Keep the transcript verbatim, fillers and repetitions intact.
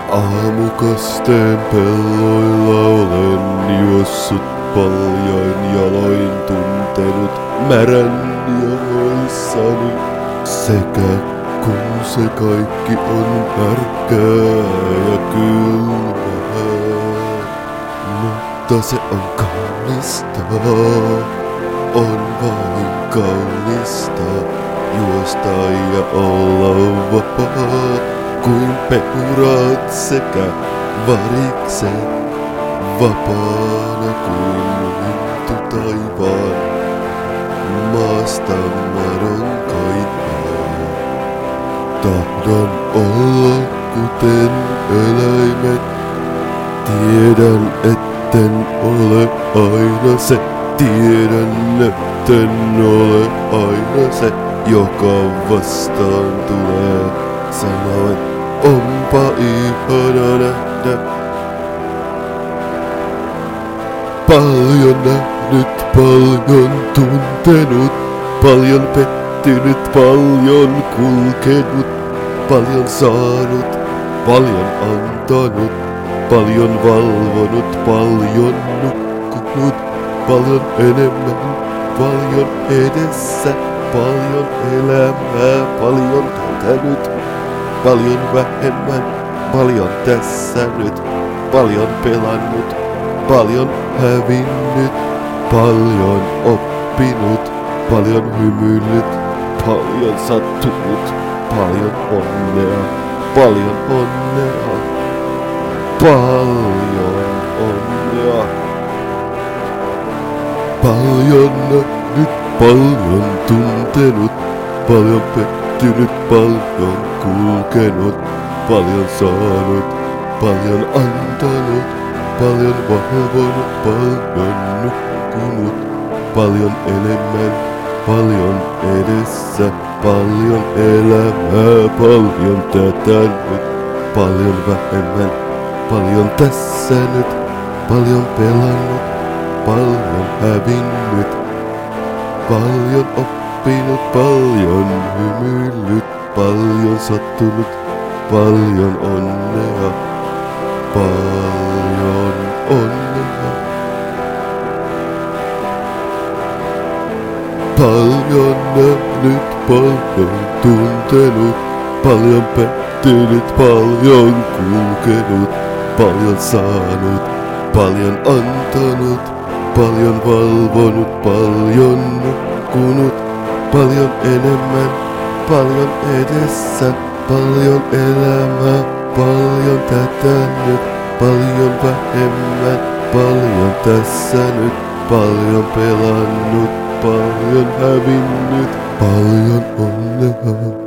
Aamukasteen pelloilla olen juossut paljain jaloin, tuntenut märän jaloissani. Sekä kun se kaikki on märkää ja kylmää, mutta se on kaunista, on vain kaunista juosta ja olla vapaa kuin peurat sekä varikset, vapaana kuin lintu taivaan maasta madon kaipaa. Tahdon olla kuten eläimet, tiedän etten ole aina se, tiedän etten ole aina se, joka vastaan tulee. Sanoen, onpa ihana nähdä. Paljon nähnyt, paljon tuntenut, paljon pettynyt, paljon kulkenut, paljon saanut, paljon antanut, paljon valvonut, paljon nukkunut, paljon enemmän, paljon edessä, paljon elämää, paljon tätänyt, paljon vähemmän, paljon tässä nyt, paljon pelannut, paljon hävinnyt, paljon oppinut, paljon hymyillyt, paljon sattunut, paljon onnea, paljon onnea, paljon onnea. Paljon nähnyt, paljon tuntenut, paljon pettynyt, paljon kulkenut, paljon saanut, paljon antanut, paljon valvonut, paljon nukkunut, paljon enemmän, paljon edessä, paljon elämää, paljon tätä nyt, paljon vähemmän, paljon tässä nyt, paljon pelannut, paljon hävinnyt, paljon oppinut, paljon hymyillyt, paljon sattunut, paljon onnea, paljon onnea. Paljon nähnyt, paljon tuntenut, paljon pettynyt, paljon kulkenut, paljon saanut, paljon antanut, paljon valvonut, paljon nukkunut, paljon enemmän, paljon edessä, paljon elämää, paljon tätä nyt, paljon vähemmän, paljon tässä nyt, paljon pelannut, paljon hävinnyt, paljon onnea.